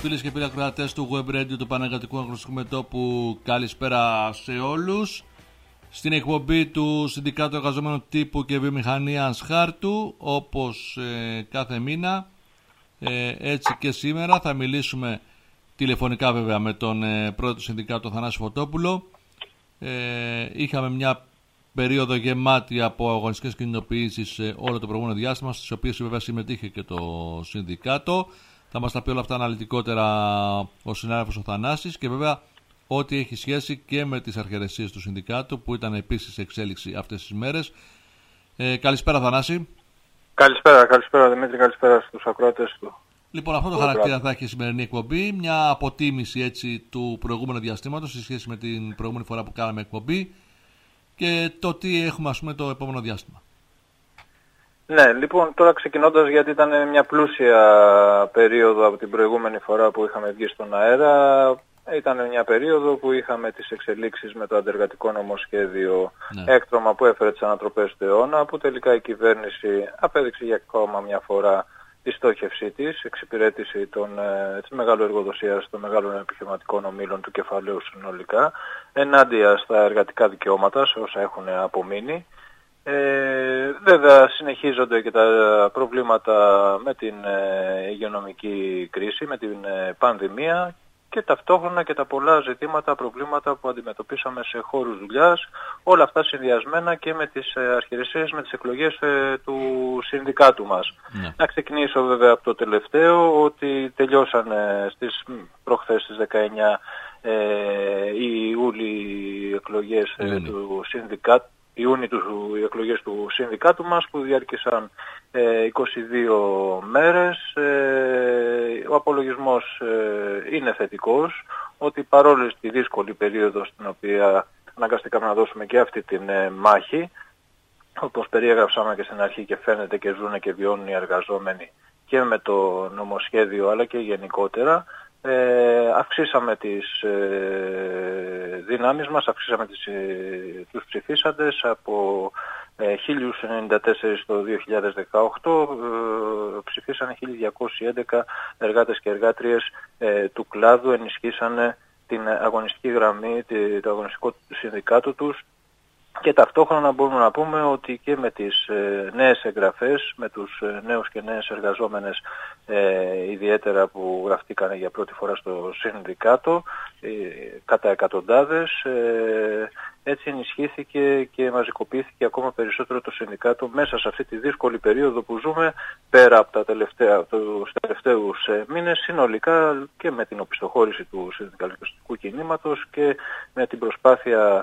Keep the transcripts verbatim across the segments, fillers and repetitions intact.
φίλες και φίλοι ακροατές του Web Radio του Πανεργατικού Αγροτικού Μετώπου, καλησπέρα σε όλους. Στην εκπομπή του Συνδικάτου Εργαζομένων Τύπου και Βιομηχανίας Χάρτου, όπως ε, κάθε μήνα, ε, έτσι και σήμερα θα μιλήσουμε τηλεφωνικά βέβαια με τον ε, πρόεδρο του Συνδικάτου, Θανάση Φωτόπουλο. Ε, είχαμε μια περίοδο γεμάτη από αγωνιστικές κινητοποιήσεις ε, όλο το προηγούμενο διάστημα, στις οποίες βέβαια συμμετείχε και το Συνδικάτο. Θα μας τα πει όλα αυτά αναλυτικότερα ο συνάδελφος ο Θανάσης και βέβαια ό,τι έχει σχέση και με τις αρχαιρεσίες του Συνδικάτου που ήταν επίσης σε εξέλιξη αυτές τις μέρες. Ε, καλησπέρα Θανάση. Καλησπέρα, καλησπέρα Δημήτρη, καλησπέρα στους ακροατές του. Λοιπόν, αυτό το χαρακτήρα θα έχει η σημερινή εκπομπή, μια αποτίμηση έτσι του προηγούμενου διαστήματος σε σχέση με την προηγούμενη φορά που κάναμε εκπομπή και το τι έχουμε ας πούμε το επόμενο διάστημα. Ναι, λοιπόν, τώρα ξεκινώντας, γιατί ήταν μια πλούσια περίοδο από την προηγούμενη φορά που είχαμε βγει στον αέρα, ήταν μια περίοδο που είχαμε τις εξελίξεις με το αντεργατικό νομοσχέδιο, ναι, έκτρωμα που έφερε τις ανατροπές του αιώνα, που τελικά η κυβέρνηση απέδειξε για ακόμα μια φορά τη στόχευσή της, εξυπηρέτηση των, ε, της μεγάλου εργοδοσίας των μεγάλων επιχειρηματικών ομίλων του κεφαλαίου συνολικά, ενάντια στα εργατικά δικαιώματα, σε όσα έχουν απομείνει. Ε, βέβαια συνεχίζονται και τα προβλήματα με την ε, υγειονομική κρίση, με την ε, πανδημία και ταυτόχρονα και τα πολλά ζητήματα, προβλήματα που αντιμετωπίσαμε σε χώρους δουλειάς, όλα αυτά συνδυασμένα και με τις ε, αρχαιρεσίες, με τις εκλογές ε, του συνδικάτου μας. Ναι. Να ξεκινήσω βέβαια από το τελευταίο, ότι τελειώσαν ε, στις προχθές στις δεκαεννιά ε, οι Ιούλιοι εκλογές ε, του συνδικάτου. Ιούνιου του, οι εκλογές του συνδικάτου μας που διάρκησαν ε, είκοσι δύο μέρες. Ε, ο απολογισμός ε, είναι θετικός, ότι παρόλο τη δύσκολη περίοδο στην οποία αναγκαστήκαμε να δώσουμε και αυτή την ε, μάχη, όπως περιέγραψαμε και στην αρχή και φαίνεται και ζουν και βιώνουν οι εργαζόμενοι και με το νομοσχέδιο αλλά και γενικότερα, Ε, αυξήσαμε τις ε, δυνάμεις μας, αυξήσαμε τις, ε, τους ψηφίσαντες από ε, χίλια ενενήντα τέσσερα το δύο χιλιάδες δεκαοκτώ, ε, ψηφίσανε χίλια διακόσιοι έντεκα εργάτες και εργάτριες ε, του κλάδου, ενισχύσανε την αγωνιστική γραμμή, το αγωνιστικό συνδικάτο τους. Και ταυτόχρονα μπορούμε να πούμε ότι και με τις ε, νέες εγγραφές, με τους ε, νέους και νέες εργαζόμενες, ε, ιδιαίτερα που γραφτήκαν για πρώτη φορά στο συνδικάτο, ε, κατά εκατοντάδες, ε, έτσι ενισχύθηκε και μαζικοποιήθηκε ακόμα περισσότερο το συνδικάτο μέσα σε αυτή τη δύσκολη περίοδο που ζούμε, πέρα από τα τελευταία, τους τελευταίους ε, μήνες, συνολικά και με την οπισθοχώρηση του συνδικαλιστικού κινήματος και με την προσπάθεια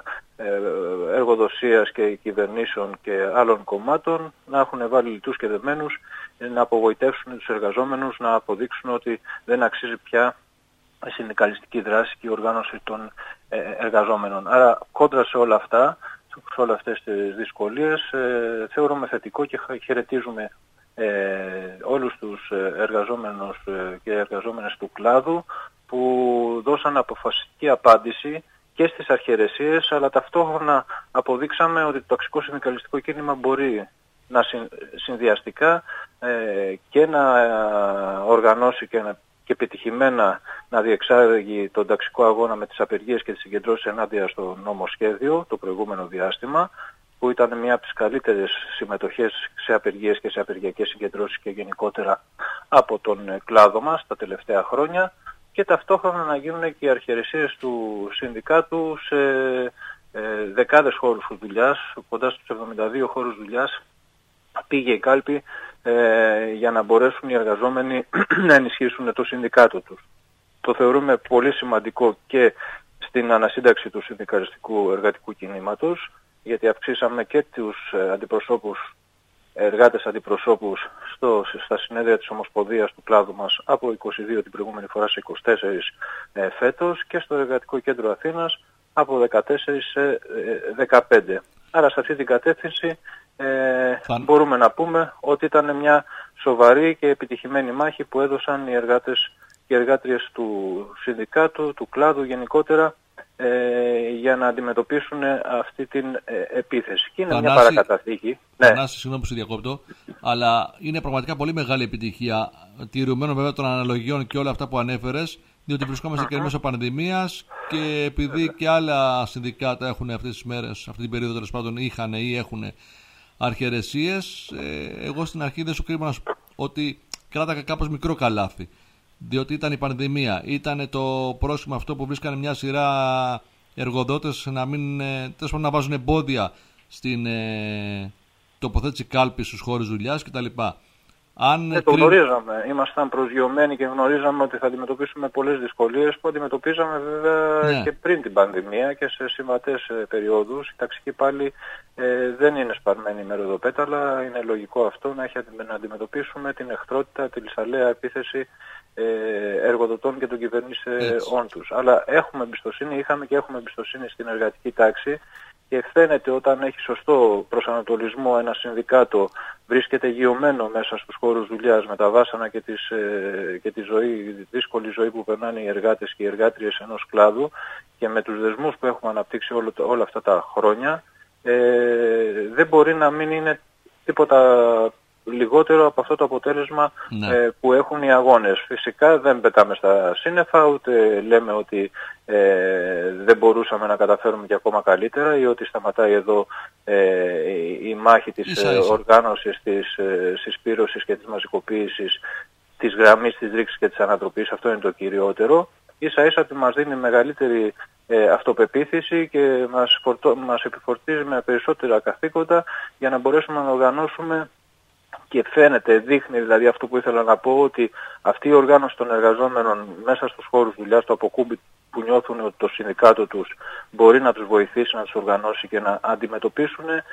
εργοδοσίας και κυβερνήσεων και άλλων κομμάτων να έχουν βάλει λιτούς και δεμένους, να απογοητεύσουν τους εργαζόμενους, να αποδείξουν ότι δεν αξίζει πια η συνδικαλιστική δράση και η οργάνωση των εργαζόμενων. Άρα κόντρα σε όλα αυτά, σε όλες αυτές τις δυσκολίες, θεωρούμε θετικό και χαιρετίζουμε ε, όλους τους εργαζόμενους και εργαζόμενες του κλάδου που δώσαν αποφασιστική απάντηση και στις αρχαιρεσίες, αλλά ταυτόχρονα αποδείξαμε ότι το ταξικό συνδικαλιστικό κίνημα μπορεί να συνδυαστικά ε, και να οργανώσει και, να, και πετυχημένα να διεξάγει τον ταξικό αγώνα με τις απεργίες και τις συγκεντρώσεις ενάντια στο νομοσχέδιο το προηγούμενο διάστημα, που ήταν μια από τις καλύτερες συμμετοχές σε απεργίες και σε απεργιακές συγκεντρώσεις και γενικότερα από τον κλάδο μας τα τελευταία χρόνια, και ταυτόχρονα να γίνουν και οι αρχαιρεσίες του συνδικάτου σε ε, δεκάδες χώρους δουλειάς, κοντά στους εβδομήντα δύο χώρους δουλειάς πήγε η κάλπη ε, για να μπορέσουν οι εργαζόμενοι να ενισχύσουν το συνδικάτο τους. Το θεωρούμε πολύ σημαντικό και στην ανασύνταξη του συνδικαλιστικού εργατικού κινήματος, γιατί αυξήσαμε και τους αντιπροσώπους εργάτες αντιπροσώπους στο, στα συνέδρια της Ομοσπονδίας του κλάδου μας από είκοσι δύο την προηγούμενη φορά σε είκοσι τέσσερα ε, φέτος, και στο Εργατικό Κέντρο Αθήνας από δεκατέσσερα σε δεκαπέντε. Άρα σε αυτή την κατεύθυνση ε, μπορούμε να πούμε ότι ήταν μια σοβαρή και επιτυχημένη μάχη που έδωσαν οι εργάτες και οι εργάτριες του συνδικάτου, του κλάδου γενικότερα, Ε, για να αντιμετωπίσουν αυτή την ε, επίθεση. Και είναι Θανάση, μια παρακαταθήκη. Θανάση, ναι. Συγγνώμη που σε διακόπτω. Αλλά είναι πραγματικά πολύ μεγάλη επιτυχία, τηρουμένων βέβαια των αναλογιών και όλα αυτά που ανέφερες, διότι βρισκόμαστε και μέσω πανδημίας και επειδή και άλλα συνδικάτα έχουν αυτές τις μέρες, αυτή την περίοδο τέλος πάντων είχαν ή έχουν αρχαιρεσίες, εγώ στην αρχή δεν σου κρύβω να σου ότι κράτακα κάπως μικρό καλάθι. Διότι ήταν η πανδημία, ήταν το πρόσχημα αυτό που βρίσκανε μια σειρά εργοδότες να, μην, τέλος πάντων, να βάζουν εμπόδια στην ε, τοποθέτηση κάλπης στους χώρους δουλειάς κτλ. Αν ε, το κρύ... γνωρίζαμε, ήμασταν προσγειωμένοι και γνωρίζαμε ότι θα αντιμετωπίσουμε πολλές δυσκολίες που αντιμετωπίζαμε βέβαια ναι. και πριν την πανδημία και σε συμβατές ε, περιόδους. Οι ταξικοί πάλι ε, δεν είναι σπαρμένοι με ροδοπέταλα, είναι λογικό αυτό να, έχει, να αντιμετωπίσουμε την εχθρότητα, τη λυσαλέα επίθεση εργοδοτών και των κυβερνήσεών τους. Αλλά έχουμε εμπιστοσύνη, είχαμε και έχουμε εμπιστοσύνη στην εργατική τάξη και φαίνεται όταν έχει σωστό προσανατολισμό ένα συνδικάτο, βρίσκεται γειωμένο μέσα στους χώρους δουλειάς με τα βάσανα και, τις, και τη ζωή, δύσκολη ζωή που περνάνε οι εργάτες και οι εργάτριες ενός κλάδου και με τους δεσμούς που έχουμε αναπτύξει όλο, όλα αυτά τα χρόνια, ε, δεν μπορεί να μην είναι τίποτα λιγότερο από αυτό το αποτέλεσμα ναι. ε, που έχουν οι αγώνες. Φυσικά δεν πετάμε στα σύννεφα, ούτε λέμε ότι ε, δεν μπορούσαμε να καταφέρουμε και ακόμα καλύτερα ή ότι σταματάει εδώ ε, η μάχη της ίσα, ίσα. οργάνωσης, της ε, συσπήρωσης και της μαζικοποίησης, της γραμμής, της ρήξης και της ανατροπής. Αυτό είναι το κυριότερο. Ίσα ίσα ότι μας δίνει μεγαλύτερη ε, αυτοπεποίθηση και μας, φορτώ, μας επιφορτίζει με περισσότερα καθήκοντα για να μπορέσουμε να οργανώσουμε. Και φαίνεται, δείχνει δηλαδή αυτό που ήθελα να πω, ότι αυτή η οργάνωση των εργαζόμενων μέσα στους χώρους δουλειάς, το αποκούμπι που νιώθουν ότι το συνδικάτο τους μπορεί να τους βοηθήσει, να τους οργανώσει και να αντιμετωπίσουν ε,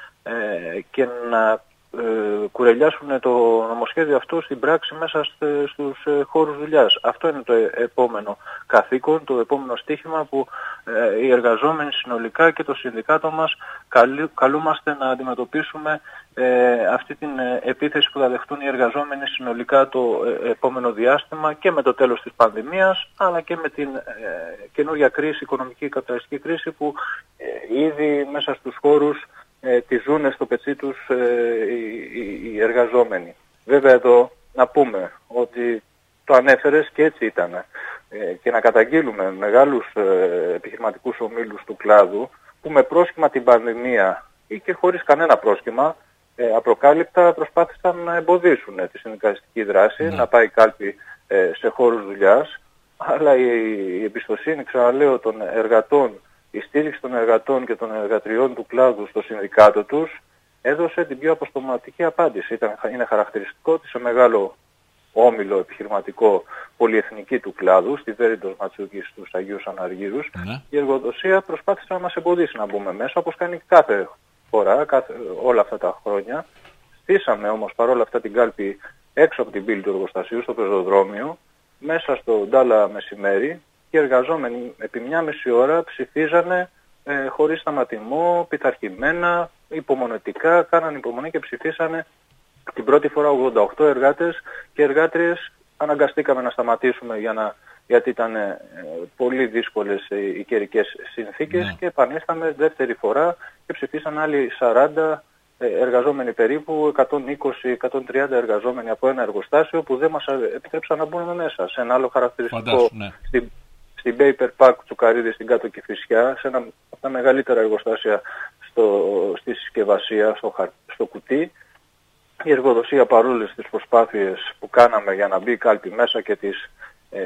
και να ε, κουρελιάσουν το νομοσχέδιο αυτό στην πράξη μέσα στους ε, χώρους δουλειάς. Αυτό είναι το επόμενο καθήκον, το επόμενο στίχημα που ε, οι εργαζόμενοι συνολικά και το συνδικάτο μας καλού, καλούμαστε να αντιμετωπίσουμε ε, αυτή την ε, επίθεση που θα δεχτούν οι εργαζόμενοι συνολικά το ε, επόμενο διάστημα και με το τέλος της πανδημίας, αλλά και με την ε, καινούργια κρίση, οικονομική καπιταλιστική κρίση που ε, ήδη μέσα στους χώρους Ε, τη ζούνε στο πετσί τους ε, οι, οι, οι εργαζόμενοι. Βέβαια εδώ να πούμε ότι το ανέφερες και έτσι ήταν ε, και να καταγγείλουμε μεγάλους ε, επιχειρηματικούς ομίλους του κλάδου που με πρόσχημα την πανδημία ή και χωρίς κανένα πρόσχημα ε, απροκάλυπτα προσπάθησαν να εμποδίσουν ε, τη συνδικαλιστική δράση, mm. να πάει κάλπη ε, σε χώρους δουλειάς, αλλά η, η εμπιστοσύνη, ξαναλέω, των εργατών, η στήριξη των εργατών και των εργατριών του κλάδου στο συνδικάτο τους έδωσε την πιο αποστοματική απάντηση. Ήταν, είναι χαρακτηριστικό ότι σε μεγάλο όμιλο επιχειρηματικό πολυεθνική του κλάδου, στη Βέρυντος Ματσούκη στους Αγίους Αναργύρους, mm. η εργοδοσία προσπάθησε να μας εμποδίσει να μπούμε μέσα, όπως κάνει κάθε φορά, κάθε, όλα αυτά τα χρόνια. Στήσαμε όμως παρόλα αυτά την κάλπη έξω από την πύλη του εργοστασίου, στο πεζοδρόμιο, μέσα στο Ντάλα μεσημέρι, και οι εργαζόμενοι επί μια μισή ώρα ψηφίζανε ε, χωρίς σταματημό, πειθαρχημένα, υπομονετικά, κάνανε υπομονή και ψηφίσανε την πρώτη φορά ογδόντα οκτώ εργάτες και εργάτριες. Αναγκαστήκαμε να σταματήσουμε για να, γιατί ήταν ε, πολύ δύσκολες ε, οι καιρικές συνθήκες ναι. και επανήλθαμε δεύτερη φορά και ψηφίσαν άλλοι σαράντα ε, εργαζόμενοι περίπου, εκατόν είκοσι με εκατόν τριάντα εργαζόμενοι από ένα εργοστάσιο που δεν μας επιτρέψαν να μπούμε μέσα. Σε ένα άλλο χαρακτηριστικό Φαντάσου, ναι. στην, στην Paper Park Τσουκαρίδη στην Κάτω Κηφισιά, σε ένα από τα μεγαλύτερα εργοστάσια στο, στη συσκευασία, στο, στο κουτί. Η εργοδοσία, παρόλες τις προσπάθειες που κάναμε για να μπει η κάλπη μέσα και τις, ε,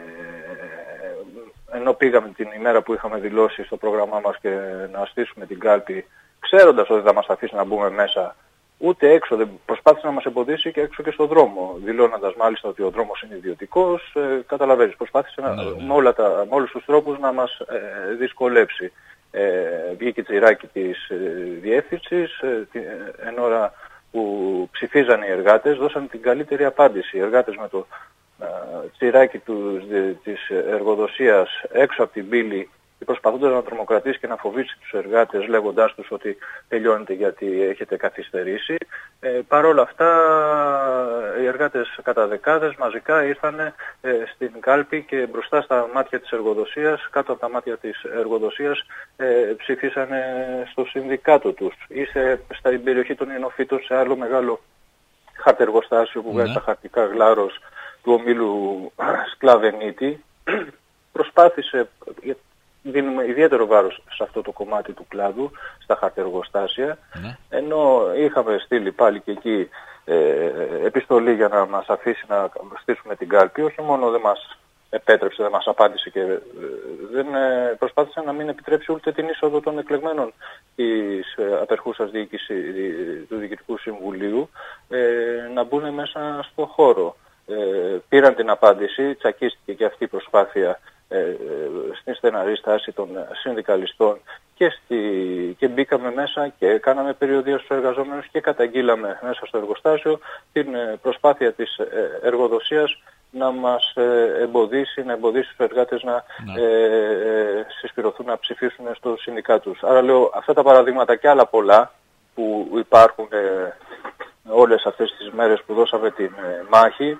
ενώ πήγαμε την ημέρα που είχαμε δηλώσει στο πρόγραμμά μας και να στήσουμε την κάλπη, ξέροντας ότι θα μας αφήσει να μπούμε μέσα, ούτε έξω, δεν προσπάθησε να μας εμποδίσει και έξω και στον δρόμο, δηλώνοντας μάλιστα ότι ο δρόμος είναι ιδιωτικός, ε, καταλαβαίνεις, προσπάθησε να, ναι, ναι. Με, όλα τα, με όλους τους τρόπους να μας ε, δυσκολέψει. Ε, βγήκε τσιράκι της ε, διεύθυνσης, ε, εν ώρα που ψηφίζαν οι εργάτες, δώσαν την καλύτερη απάντηση. Οι εργάτες με το ε, τσιράκι του, δε, της εργοδοσίας έξω από την πύλη, προσπαθώντας να τρομοκρατήσει και να φοβήσει τους εργάτες λέγοντάς τους ότι τελειώνετε γιατί έχετε καθυστερήσει. Ε, Παρ' όλα αυτά οι εργάτες κατά δεκάδες μαζικά ήρθαν ε, στην κάλπη και μπροστά στα μάτια της εργοδοσίας, κάτω από τα μάτια της εργοδοσίας ε, ψήφισαν στο συνδικάτο τους. Ή σε, στην περιοχή των Ινοφύτων, σε άλλο μεγάλο χαρτεργοστάσιο που βγάζει ναι. τα χαρτικά Γλάρος του ομίλου Σκλαβενίτη. Προσπάθησε, δίνουμε ιδιαίτερο βάρος σε αυτό το κομμάτι του κλάδου, στα χαρτεργοστάσια, ναι. ενώ είχαμε στείλει πάλι και εκεί ε, επιστολή για να μας αφήσει να στήσουμε την κάλπη. Όχι μόνο δεν μας επέτρεψε, δεν μας απάντησε και ε, δεν ε, προσπάθησε να μην επιτρέψει ούτε την είσοδο των εκλεγμένων της ε, απερχούσας διοίκηση του Διοικητικού Συμβουλίου ε, να μπουν μέσα στο χώρο. Ε, πήραν την απάντηση, τσακίστηκε και αυτή η προσπάθεια ε, ε, στην στεναρή στάση των συνδικαλιστών και, στη, και μπήκαμε μέσα και κάναμε περιοδία στους εργαζόμενους και καταγγείλαμε μέσα στο εργοστάσιο την ε, προσπάθεια της ε, εργοδοσίας να μας ε, εμποδίσει, να εμποδίσει τους εργάτες να ναι. ε, ε, συσπηρωθούν, να ψηφίσουν στο συνδικά τους. Άρα λέω αυτά τα παραδείγματα και άλλα πολλά που υπάρχουν ε, όλες αυτές τις μέρες που δώσαμε την ε, μάχη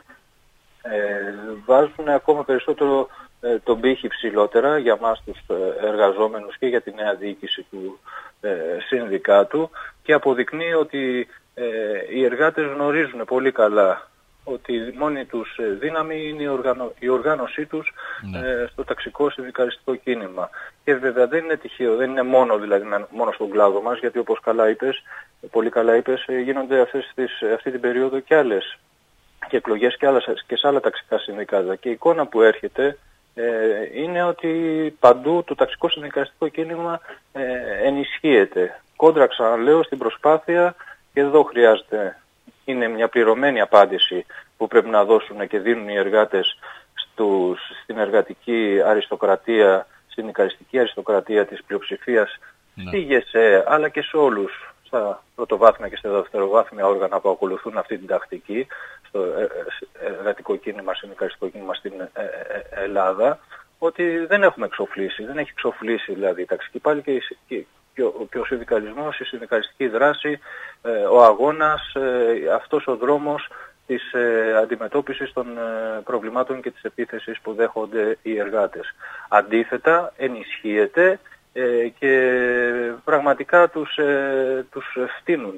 ε, βάζουν ακόμα περισσότερο ε, τον πύχη ψηλότερα για μας τους ε, εργαζόμενους και για τη νέα διοίκηση του ε, συνδικάτου και αποδεικνύει ότι ε, οι εργάτες γνωρίζουν πολύ καλά ότι η μόνη τους δύναμη είναι η, οργανω... η οργάνωσή τους ναι. ε, στο ταξικό συνδικαλιστικό κίνημα. Και βέβαια δεν είναι τυχαίο, δεν είναι μόνο, δηλαδή, μόνο στον κλάδο μας, γιατί όπως καλά είπες, πολύ καλά είπες, γίνονται αυτές τις, αυτή την περίοδο και άλλες και εκλογές και, άλλες, και σε άλλα ταξικά συνδικάτα. Και η εικόνα που έρχεται ε, είναι ότι παντού το ταξικό συνδικαλιστικό κίνημα ε, ενισχύεται. Κόντρα, ξαναλέω, στην προσπάθεια, και εδώ χρειάζεται, είναι μια πληρωμένη απάντηση που πρέπει να δώσουν και δίνουν οι εργάτες στους, στην εργατική αριστοκρατία, συνδικαλιστική αριστοκρατία της πλειοψηφίας, ναι. στη ΓΕΣΕ, αλλά και σε όλους στα πρωτοβάθμια και στα δευτεροβάθμια όργανα που ακολουθούν αυτή την τακτική, στο εργατικό κίνημα, συνδικαλιστικό κίνημα στην Ελλάδα, ότι δεν έχουμε εξοφλήσει, δεν έχει εξοφλήσει δηλαδή η ταξική πάλι και, και, και, ο, και ο συνδικαλισμός, η συνδικαλιστική δράση, ε, ο αγώνας, ε, αυτός ο δρόμος της ε, αντιμετώπισης των ε, προβλημάτων και της επίθεσης που δέχονται οι εργάτες. Αντίθετα, ενισχύεται ε, και πραγματικά τους, ε, τους φτύνουν.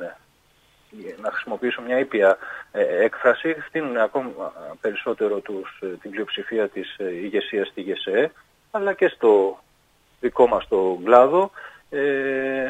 Να χρησιμοποιήσω μια ήπια ε, έκφραση, φτύνουν ακόμα περισσότερο τους, την πλειοψηφία της ε, ηγεσίας στη ΓΕΣΕ, αλλά και στο δικό μας το κλάδο. Ε, ε,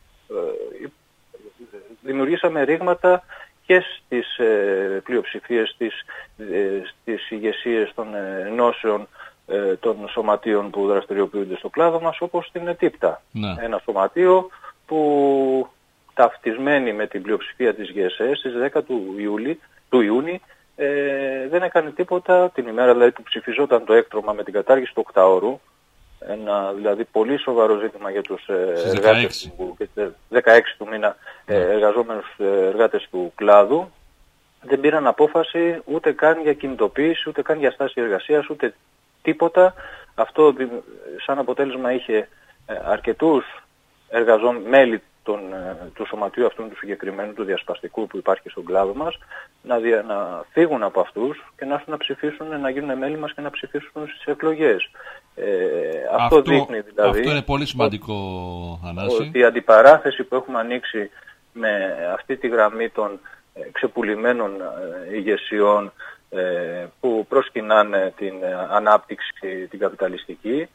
δημιουργήσαμε ρήγματα και στις ε, πλειοψηφίες, της, ε, στις ηγεσίες των ε, ενώσεων ε, των σωματείων που δραστηριοποιούνται στο κλάδο μας, όπως στην ΕΤΥΠΤΑ. Ναι. Ένα σωματείο που ταυτισμένη με την πλειοψηφία της ΓΕΣΕ στις δέκα του, Ιούλη, του Ιούνιου ε, δεν έκανε τίποτα την ημέρα δηλαδή που ψηφιζόταν το έκτρωμα με την κατάργηση του οκτάωρου, ένα δηλαδή πολύ σοβαρό ζήτημα για τους εργάτες του, δεκαέξι του μήνα ε, εργαζόμενους εργάτες του κλάδου. Δεν πήραν απόφαση ούτε καν για κινητοποίηση, ούτε καν για στάση εργασίας, ούτε τίποτα. Αυτό σαν αποτέλεσμα είχε αρκετούς εργαζόμενους, μέλη Τον, του σωματείου αυτού του συγκεκριμένου, του διασπαστικού που υπάρχει στον κλάδο μας, να, δια, να φύγουν από αυτούς και να έρθουν να ψηφίσουν, να γίνουν μέλη μας και να ψηφίσουν στις εκλογές. Ε, αυτό, αυτό δείχνει δηλαδή... Αυτό είναι πολύ σημαντικό, Θανάση. Ότι η αντιπαράθεση που έχουμε ανοίξει με αυτή τη γραμμή των ε, ξεπουλημένων ε, ηγεσιών ε, που προσκυνάνε την ε, ανάπτυξη, την καπιταλιστική,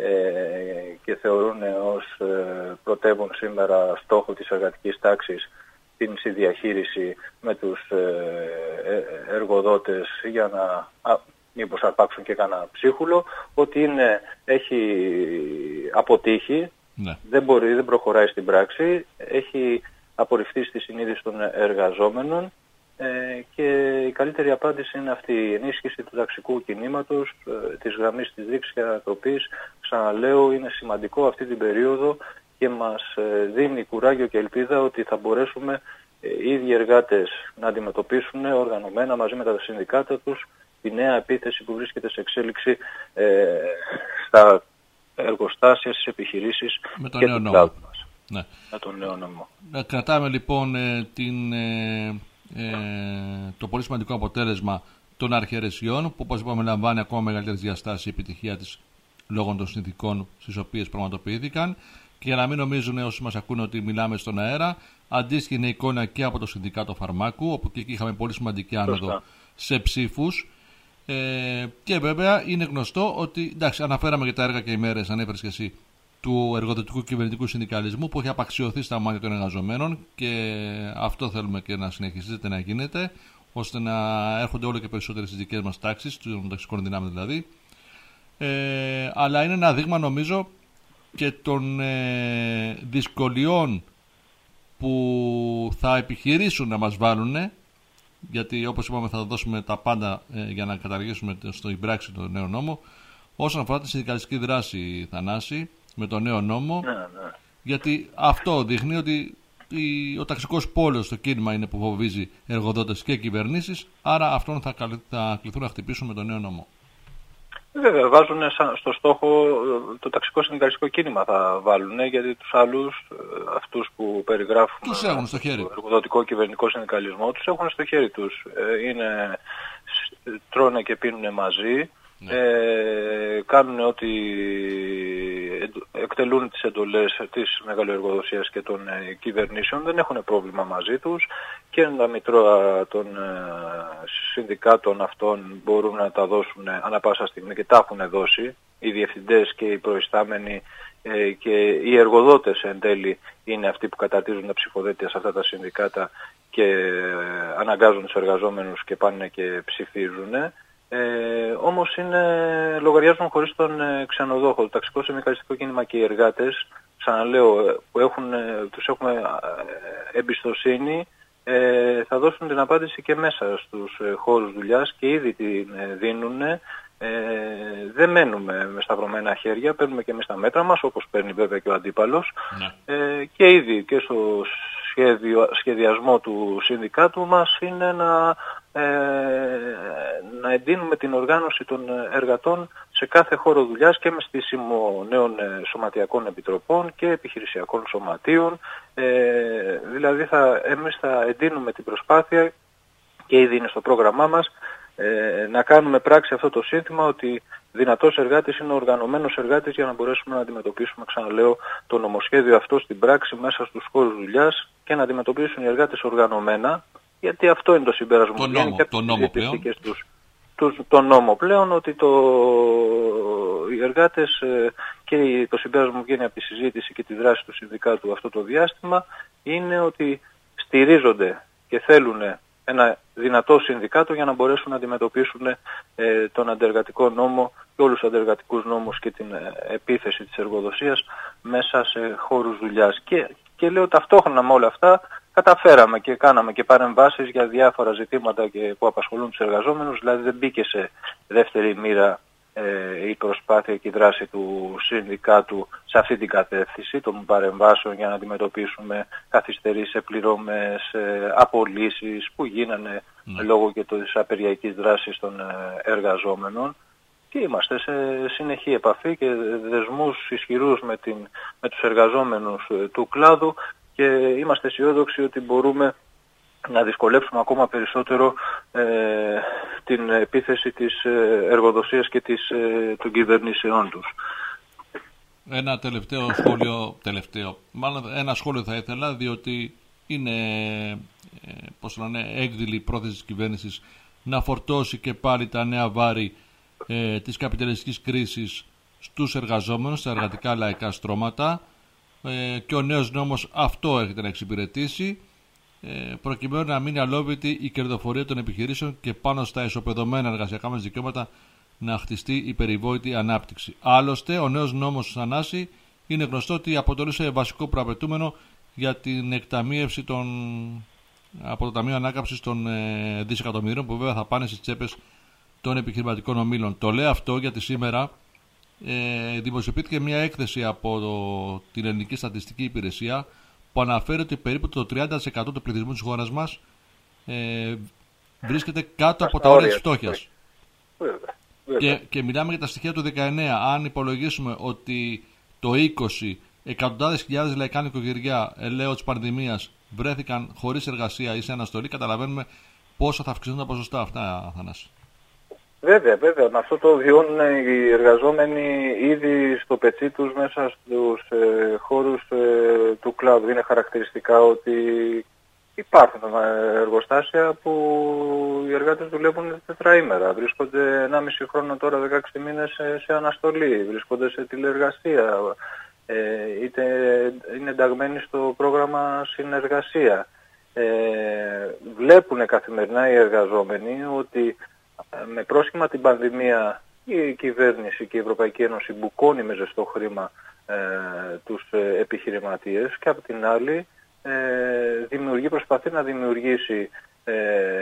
Ε, και θεωρούν ως ε, πρωτεύον σήμερα στόχο της εργατικής τάξης την συνδιαχείριση με τους ε, ε, εργοδότες για να α, μήπως αρπάξουν και κανένα ψίχουλο, ότι είναι, έχει αποτύχει, ναι. δεν μπορεί, δεν προχωράει στην πράξη, έχει απορριφθεί στη συνείδηση των εργαζόμενων. Ε, και η καλύτερη απάντηση είναι αυτή, η ενίσχυση του ταξικού κινήματος, ε, της γραμμής της δίκης και ανατροπής. Ξαναλέω, είναι σημαντικό αυτή την περίοδο και μας ε, δίνει κουράγιο και ελπίδα ότι θα μπορέσουμε ε, οι ίδιοι εργάτες να αντιμετωπίσουν οργανωμένα μαζί με τα συνδικάτα τους τη νέα επίθεση που βρίσκεται σε εξέλιξη ε, στα εργοστάσια, στις επιχειρήσεις με τον και νέο του νόμο. κλάδου μας. Ναι. Με τον νέο νόμο. Κρατάμε λοιπόν ε, την... Ε... Ε, το πολύ σημαντικό αποτέλεσμα των αρχαιρεσιών που, όπως είπαμε, λαμβάνει ακόμα μεγαλύτερες διαστάσεις η επιτυχία της λόγω των συνθηκών στις οποίες πραγματοποιήθηκαν Και για να μην νομίζουν όσοι μας ακούνε ότι μιλάμε στον αέρα, αντίστοιχη είναι η εικόνα και από το Συνδικάτο Φαρμάκου, όπου και εκεί είχαμε πολύ σημαντική άνοδο σε ψήφους. Ε, και βέβαια είναι γνωστό ότι, εντάξει, αναφέραμε και τα έργα και ημέρες, ανέφερες και εσύ, του εργοδοτικού κυβερνητικού συνδικαλισμού που έχει απαξιωθεί στα μάτια των εργαζομένων, και αυτό θέλουμε και να συνεχίζεται να γίνεται, ώστε να έρχονται όλο και περισσότερες στις δικές μας τάξεις, των ταξικών δυνάμεων δηλαδή. Ε, αλλά είναι ένα δείγμα, νομίζω, και των ε, δυσκολιών που θα επιχειρήσουν να μας βάλουν, γιατί όπως είπαμε θα δώσουμε τα πάντα ε, για να καταργήσουμε στο πράξη τον νέο νόμο, όσον αφορά τη συνδικαλιστική δράση, Θανάση, με τον νέο νόμο, ναι, ναι. Γιατί αυτό δείχνει ότι η, ο ταξικός πόλος στο κίνημα είναι που φοβίζει εργοδότες και κυβερνήσεις, άρα αυτόν θα, θα κληθούν να χτυπήσουν με τον νέο νόμο. Βέβαια, βάζουν στο στόχο το ταξικό συνδικαλιστικό κίνημα θα βάλουν, γιατί τους άλλους, αυτούς που περιγράφουν τους έχουν στο χέρι. Το εργοδοτικό κυβερνητικό συνδικαλισμό, τους έχουν στο χέρι τους. Είναι, τρώνε και πίνουν μαζί, ναι. ε, κάνουν ότι εκτελούν τις εντολές της μεγαλοεργοδοσίας και των ε, κυβερνήσεων, δεν έχουν πρόβλημα μαζί τους, και τα μητρώα των ε, συνδικάτων αυτών μπορούν να τα δώσουν ανά πάσα στιγμή, και τα έχουν δώσει οι διευθυντές και οι προϊστάμενοι, ε, και οι εργοδότες εν τέλει είναι αυτοί που καταρτίζουν τα ψηφοδέλτια σε αυτά τα συνδικάτα και ε, αναγκάζουν τους εργαζόμενους και πάνε και ψηφίζουν. Ε, όμως είναι, λογαριάζουν χωρίς τον ε, ξενοδόχο. Το ταξικό συνδικαλιστικό κίνημα και οι εργάτες, ξαναλέω, που έχουν, τους έχουμε ε, εμπιστοσύνη, ε, θα δώσουν την απάντηση και μέσα στους ε, χώρους δουλειάς, και ήδη την ε, δίνουν. Ε, δεν μένουμε με σταυρωμένα χέρια, παίρνουμε και εμείς τα μέτρα μας, όπως παίρνει βέβαια και ο αντίπαλος, ναι. ε, και ήδη και στο σχέδιο, σχεδιασμό του συνδικάτου μας είναι να, ε, να εντείνουμε την οργάνωση των εργατών σε κάθε χώρο δουλειάς, και με στήσιμο νέων σωματιακών επιτροπών και επιχειρησιακών σωματείων. Ε, δηλαδή θα, εμείς θα εντείνουμε την προσπάθεια, και ήδη είναι στο πρόγραμμά μας, ε, να κάνουμε πράξη αυτό το σύνθημα, ότι δυνατός εργάτης είναι ο οργανωμένος εργάτης, για να μπορέσουμε να αντιμετωπίσουμε, ξαναλέω, το νομοσχέδιο αυτό στην πράξη μέσα στους χώρους δουλειάς, και να αντιμετωπίσουν οι εργάτες οργανωμένα, γιατί αυτό είναι το συμπέρασμα που βγαίνει και το νόμο πλέον. Και στους, τους, το νόμο πλέον, ότι το, οι εργάτες ε, και το συμπέρασμα που βγαίνει από τη συζήτηση και τη δράση του συνδικάτου αυτό το διάστημα είναι ότι στηρίζονται και θέλουν ένα δυνατό συνδικάτο για να μπορέσουν να αντιμετωπίσουν ε, τον αντεργατικό νόμο και όλους τους αντεργατικούς νόμους και την ε, επίθεση της εργοδοσίας μέσα σε χώρους δουλειάς. Και, και λέω ταυτόχρονα με όλα αυτά καταφέραμε και κάναμε και παρεμβάσεις για διάφορα ζητήματα και που απασχολούν τους εργαζόμενους, δηλαδή δεν μπήκε σε δεύτερη μοίρα ε, η προσπάθεια και η δράση του συνδικάτου σε αυτή την κατεύθυνση των παρεμβάσεων για να αντιμετωπίσουμε καθυστερήσεις σε πληρώμες, ε, απολύσεις που γίνανε ναι. λόγω και της απεργιακής δράσης των ε, εργαζόμενων, και είμαστε σε συνεχή επαφή και δεσμούς ισχυρούς με, την, με τους εργαζόμενους ε, του κλάδου, και είμαστε αισιόδοξοι ότι μπορούμε να δυσκολεύσουμε ακόμα περισσότερο ε, την επίθεση της εργοδοσίας και της, ε, των κυβερνήσεών τους. Ένα τελευταίο σχόλιο, τελευταίο, μάλλον ένα σχόλιο θα ήθελα, διότι είναι ε, πώς λένε, έκδηλη πρόθεση της κυβέρνησης να φορτώσει και πάλι τα νέα βάρη ε, της καπιταλιστικής κρίσης στους εργαζόμενους, στα εργατικά λαϊκά στρώματα, ε, και ο νέος νόμος αυτό έρχεται να εξυπηρετήσει, προκειμένου να μείνει αλόβητη η κερδοφορία των επιχειρήσεων και πάνω στα ισοπεδωμένα εργασιακά μας δικαιώματα να χτιστεί η περιβόητη ανάπτυξη. Άλλωστε, ο νέος νόμος Θανάση είναι γνωστό ότι αποτελούσε βασικό προαπαιτούμενο για την εκταμείευση των, από το Ταμείο Ανάκαμψης των ε, δισεκατομμυρίων, που βέβαια θα πάνε στις τσέπες των επιχειρηματικών ομίλων. Το λέω αυτό γιατί σήμερα ε, δημοσιοποιήθηκε μια έκθεση από το, την Ελληνική Στατιστική Υπηρεσία, που αναφέρει ότι περίπου το τριάντα τοις εκατό του πληθυσμού της χώρας μας ε, βρίσκεται κάτω από τα όρια της φτώχειας. Και, και μιλάμε για τα στοιχεία του δεκαεννέα. Αν υπολογίσουμε ότι το είκοσι εκατοντάδες χιλιάδες λαϊκά νοικοκυριά ελαίω της πανδημίας βρέθηκαν χωρίς εργασία ή σε αναστολή, καταλαβαίνουμε πόσο θα αυξηθούν τα ποσοστά αυτά, Θανάση. Βέβαια, βέβαια. Με αυτό το βιώνουν οι εργαζόμενοι ήδη στο πετσί τους μέσα στους ε, χώρους ε, του κλάδου. Είναι χαρακτηριστικά ότι υπάρχουν εργοστάσια που οι εργάτες δουλεύουν τετραήμερα. Βρίσκονται ενάμιση χρόνο τώρα, δεκαέξι μήνες σε, σε αναστολή. Βρίσκονται σε τηλεργασία. Ε, είτε είναι ενταγμένοι στο πρόγραμμα συνεργασία. Ε, βλέπουν καθημερινά οι εργαζόμενοι ότι με πρόσχημα την πανδημία η κυβέρνηση και η Ευρωπαϊκή Ένωση μπουκώνει με ζεστό χρήμα ε, τους ε, επιχειρηματίες και από την άλλη ε, δημιουργεί, προσπαθεί να δημιουργήσει ε,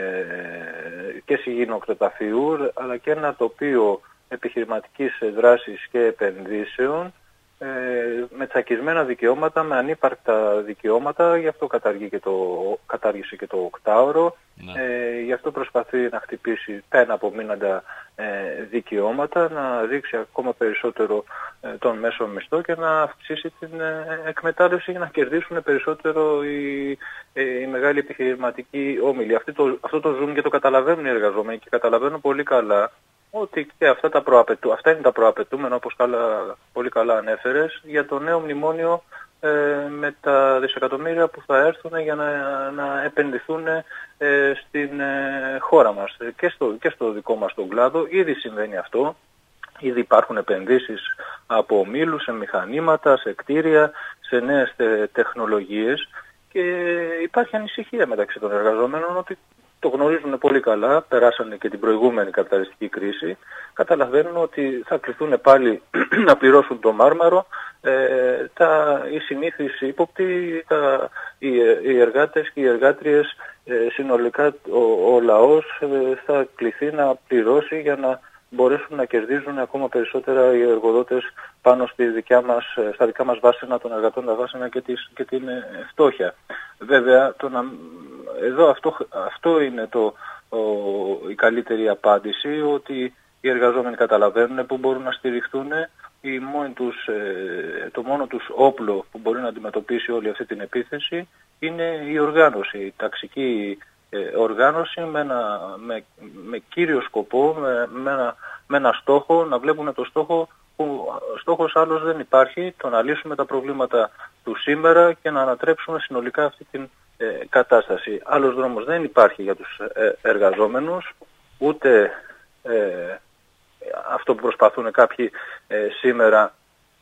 και συγγεινοκτοταφείου αλλά και ένα τοπίο επιχειρηματικής δράσης και επενδύσεων ε, με τσακισμένα δικαιώματα, με ανύπαρκτα δικαιώματα, γι' αυτό καταργεί και το, κατάργησε και το οκτάωρο. Ναι. Ε, γι' αυτό προσπαθεί να χτυπήσει πέρα από μήναντα ε, δικαιώματα, να ρίξει ακόμα περισσότερο ε, τον μέσο μισθό και να αυξήσει την ε, εκμετάλλευση για να κερδίσουν περισσότερο οι, ε, οι μεγάλοι επιχειρηματικοί όμιλοι. Αυτό το, αυτό το ζουν και το καταλαβαίνουν οι εργαζόμενοι και καταλαβαίνουν πολύ καλά ότι και αυτά, τα προαπαιτού, αυτά είναι τα προαπαιτούμενα, όπως καλά, πολύ καλά ανέφερες, για το νέο μνημόνιο ε, με τα δισεκατομμύρια που θα έρθουν για να, να επενδυθούν ε, στην ε, χώρα μας και στο, και στο δικό μας τον κλάδο. Ήδη συμβαίνει αυτό. Ήδη υπάρχουν επενδύσεις από ομίλους σε μηχανήματα, σε κτίρια, σε νέες τε, τεχνολογίες και υπάρχει ανησυχία μεταξύ των εργαζομένων ότι το γνωρίζουν πολύ καλά, περάσανε και την προηγούμενη καπιταλιστική κρίση, καταλαβαίνουν ότι θα κληθούν πάλι να πληρώσουν το μάρμαρο, ε, τα, οι συνήθεις ύποπτοι, τα, οι, οι εργάτες και οι εργάτριες, ε, συνολικά ο, ο λαός ε, θα κληθεί να πληρώσει για να μπορέσουν να κερδίζουν ακόμα περισσότερα οι εργοδότες πάνω στη δικιά μας, στα δικά μας βάσανα των εργατών, τα βάσανα και, της, και την φτώχεια. Βέβαια, το να, εδώ αυτό, αυτό είναι το, ο, η καλύτερη απάντηση, ότι οι εργαζόμενοι καταλαβαίνουν που μπορούν να στηριχθούν. Η μόνη τους, το μόνο τους όπλο που μπορεί να αντιμετωπίσει όλη αυτή την επίθεση είναι η οργάνωση, η ταξική οργάνωση με, ένα, με, με κύριο σκοπό, με, με, ένα, με ένα στόχο, να βλέπουν το στόχο που στόχος άλλος δεν υπάρχει, το να λύσουμε τα προβλήματα του σήμερα και να ανατρέψουμε συνολικά αυτή την ε, κατάσταση. Άλλος δρόμος δεν υπάρχει για τους ε, εργαζόμενους, ούτε ε, αυτό που προσπαθούν κάποιοι ε, σήμερα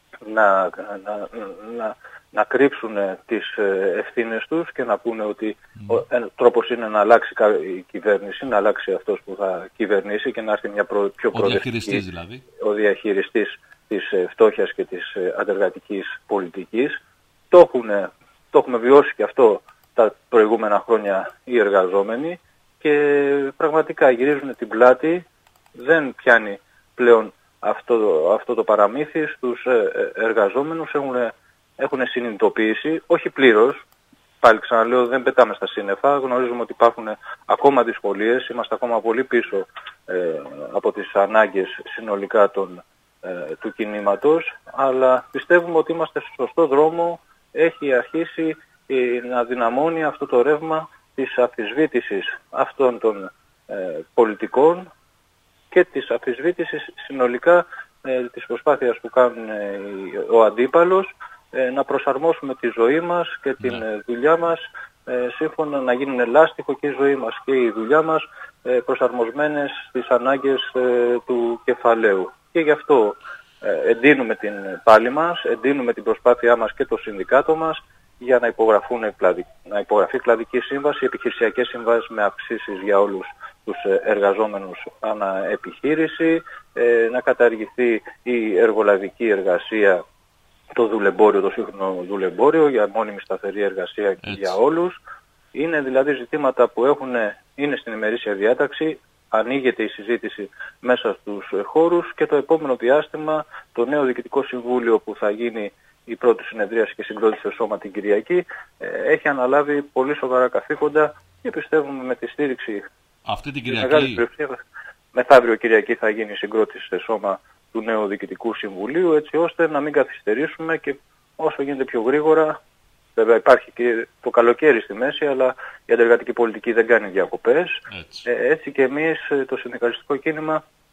να, να, να, να κρύψουν τις ευθύνες τους και να πούνε ότι mm. ο ένας τρόπος είναι να αλλάξει η κυβέρνηση, να αλλάξει αυτός που θα κυβερνήσει και να έρθει μια προ, πιο προοδευτική, ο διαχειριστής δηλαδή. Ο διαχειριστής της φτώχειας και της αντεργατικής πολιτικής. Το, έχουν, το έχουμε βιώσει και αυτό τα προηγούμενα χρόνια οι εργαζόμενοι και πραγματικά γυρίζουν την πλάτη, δεν πιάνει πλέον αυτό, αυτό το παραμύθι στους εργαζόμενους, έχουν, έχουν συνειδητοποιήσει, όχι πλήρως, πάλι ξαναλέω δεν πετάμε στα σύννεφα, γνωρίζουμε ότι υπάρχουν ακόμα δυσκολίες, είμαστε ακόμα πολύ πίσω ε, από τις ανάγκες συνολικά των, ε, του κινήματος, αλλά πιστεύουμε ότι είμαστε στο σωστό δρόμο, έχει αρχίσει ε, να δυναμώνει αυτό το ρεύμα της αμφισβήτησης αυτών των ε, πολιτικών και της αμφισβήτησης συνολικά ε, της προσπάθειας που κάνουν ε, ο αντίπαλος ε, να προσαρμόσουμε τη ζωή μας και την ε, δουλειά μας ε, σύμφωνα να γίνουν ελάστιχο και η ζωή μας και η δουλειά μας ε, προσαρμοσμένες στις ανάγκες ε, του κεφαλαίου. Και γι' αυτό ε, εντείνουμε την πάλη μας, εντείνουμε την προσπάθειά μας και το συνδικάτο μας για να, υπογραφούν, να υπογραφεί κλαδική σύμβαση, επιχειρησιακές συμβάσεις με αυξήσεις για όλους τους εργαζόμενους ανά επιχείρηση, ε, να καταργηθεί η εργολαβική εργασία, το δουλεμπόριο, το σύγχρονο δουλεμπόριο για μόνιμη σταθερή εργασία και για όλους. Είναι δηλαδή ζητήματα που έχουν, είναι στην ημερήσια διάταξη, ανοίγεται η συζήτηση μέσα στους χώρους και το επόμενο διάστημα το νέο Διοικητικό Συμβούλιο που θα γίνει η πρώτη συνεδρίαση και συγκρότηση στο σώμα την Κυριακή έχει αναλάβει πολύ σοβαρά καθήκοντα και πιστεύουμε με τη στήριξη αυτή την Κυριακή. Μεθαύριο Κυριακή θα γίνει η συγκρότηση στο σώμα του νέου Διοικητικού Συμβουλίου, έτσι ώστε να μην καθυστερήσουμε και όσο γίνεται πιο γρήγορα. Βέβαια υπάρχει και το καλοκαίρι στη μέση, αλλά η αντεργατική πολιτική δεν κάνει διακοπές. Έτσι, ε, έτσι και εμείς το συνδικαλιστικό κίνημα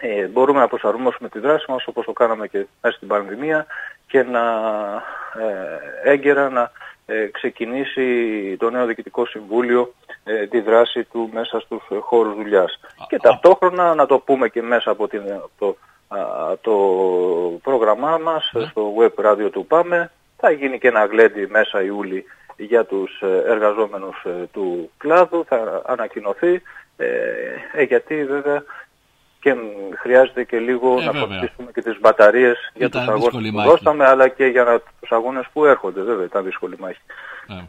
ε, μπορούμε να προσαρμόσουμε τη δράση μας όπως το κάναμε και μέσα στην πανδημία και να ε, έγκαιρα να ε, ξεκινήσει το νέο Διοικητικό Συμβούλιο ε, τη δράση του μέσα στους χώρους δουλειάς. Και ταυτόχρονα να το πούμε και μέσα από την, το, α, το πρόγραμμά μας, yeah. στο web radio του ΠΑΜΕ, θα γίνει και ένα γλέντι μέσα Ιούλη για τους εργαζόμενους του κλάδου, θα ανακοινωθεί, ε, ε, γιατί βέβαια και χρειάζεται και λίγο ε, να φορτίσουμε και τις μπαταρίες για τους αγώνες που δώσαμε, αλλά και για τους αγώνες που έρχονται. Βέβαια ήταν δύσκολη μάχη. Ε.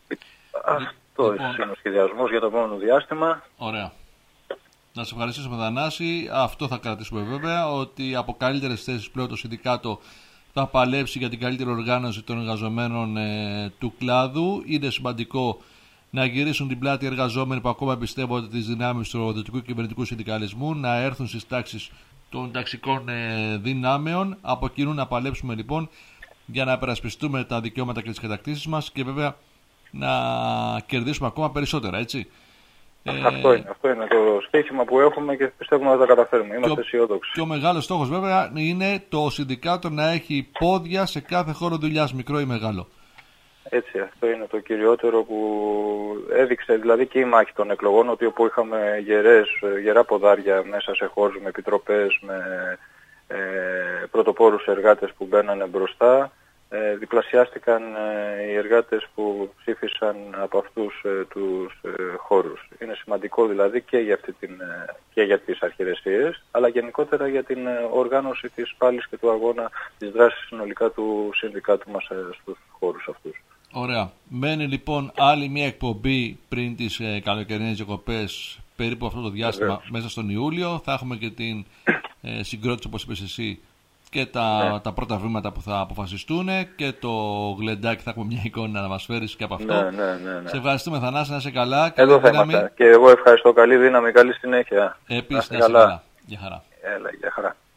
Αυτό λοιπόν, είναι ο σχεδιασμός για το επόμενο διάστημα. Ωραία. Να σε ευχαριστήσουμε, Θανάση. Αυτό θα κρατήσουμε βέβαια, ότι από καλύτερες θέσεις πλέον το συνδικάτο θα παλέψει για την καλύτερη οργάνωση των εργαζομένων ε, του κλάδου. Είναι σημαντικό να γυρίσουν την πλάτη οι εργαζόμενοι που ακόμα εμπιστεύονται τις δυνάμεις του εργοδοτικού και κυβερνητικού συνδικαλισμού, να έρθουν στις τάξεις των ταξικών ε, δυνάμεων. Από κοινού να παλέψουμε λοιπόν για να περασπιστούμε τα δικαιώματα και τις κατακτήσεις μας και βέβαια να κερδίσουμε ακόμα περισσότερα, έτσι. Αυτό είναι, αυτό είναι το στοίχημα που έχουμε και πιστεύουμε ότι θα τα καταφέρουμε. Είμαστε αισιόδοξοι. Και ο μεγάλος στόχος βέβαια είναι το συνδικάτο να έχει πόδια σε κάθε χώρο δουλειάς, μικρό ή μεγάλο. Έτσι, αυτό είναι το κυριότερο που έδειξε δηλαδή και η μάχη των εκλογών, ότι όπου είχαμε γερές, γερά ποδάρια μέσα σε χώρους με επιτροπές, με ε, πρωτοπόρους εργάτες που μπαίνανε μπροστά, Ε, διπλασιάστηκαν ε, οι εργάτες που ψήφισαν από αυτούς ε, τους ε, χώρους. Είναι σημαντικό δηλαδή και για, αυτή την, ε, και για τις αρχιερεσίες, αλλά γενικότερα για την ε, οργάνωση της πάλης και του αγώνα της δράσης συνολικά του συνδικάτου μας ε, στους χώρους αυτούς. Ωραία. Μένει λοιπόν άλλη μια εκπομπή πριν τις ε, καλοκαιρινές διακοπές, περίπου αυτό το διάστημα. Βεβαίως. Μέσα στον Ιούλιο. Θα έχουμε και την ε, συγκρότηση, όπως είπες εσύ, και τα, ναι. τα πρώτα βήματα που θα αποφασιστούν και το γλεντάκι, θα έχουμε μια εικόνα να μας φέρεις και από αυτό. Ναι, ναι, ναι, ναι. Σε ευχαριστούμε, Θανάση, να είσαι καλά. Εδώ θα είμαστε. Και εγώ ευχαριστώ. Καλή δύναμη, καλή συνέχεια. Επίσης, να είσαι καλά. Γεια χαρά. Έλα, γεια χαρά.